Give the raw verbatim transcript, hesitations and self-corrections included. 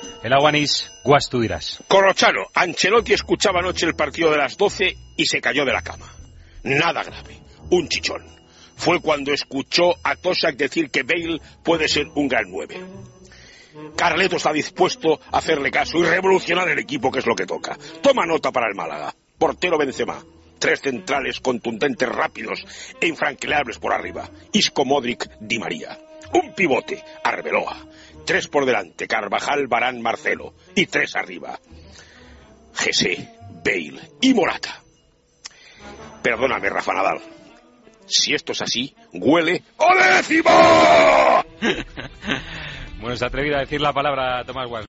El Aguanís, Guas, tú dirás. Corrochano, Ancelotti escuchaba anoche el partido de las doce y se cayó de la cama. Nada grave, un chichón. Fue cuando escuchó a Tosak decir que Bale puede ser un gran nueve. Carleto está dispuesto a hacerle caso y revolucionar el equipo, que es lo que toca. Toma nota para el Málaga. Portero Benzema. Tres centrales contundentes, rápidos e infranqueables por arriba. Isco, Modric, Di María. Un pivote, Arbeloa. Tres por delante, Carvajal, Varane, Marcelo. Y tres arriba, Jesse, Bale y Morata. Perdóname, Rafa Nadal. Si esto es así, huele ¡a décimo! Bueno, se ha atrevido a decir la palabra Tomás Guas.